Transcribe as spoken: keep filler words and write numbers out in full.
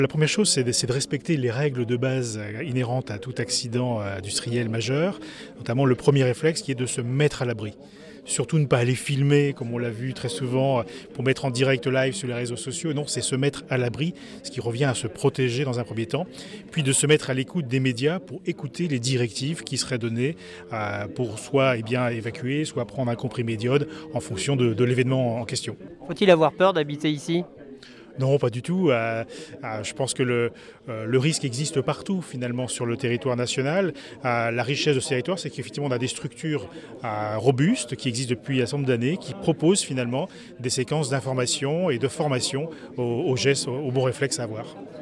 La première chose, c'est de, c'est de respecter les règles de base inhérentes à tout accident industriel majeur, notamment le premier réflexe qui est de se mettre à l'abri. Surtout ne pas aller filmer, comme on l'a vu très souvent, pour mettre en direct live sur les réseaux sociaux. Non, c'est se mettre à l'abri, ce qui revient à se protéger dans un premier temps, puis de se mettre à l'écoute des médias pour écouter les directives qui seraient données euh, pour soit eh bien, évacuer, soit prendre un comprimé d'iode en fonction de, de l'événement en question. Faut-il avoir peur d'habiter ici ? Non, pas du tout. Euh, euh, je pense que le, euh, le risque existe partout, finalement, sur le territoire national. Euh, la richesse de ce territoire, c'est qu'effectivement, on a des structures euh, robustes qui existent depuis un certain nombre d'années, qui proposent finalement des séquences d'information et de formation aux, aux gestes, aux bons réflexes à avoir.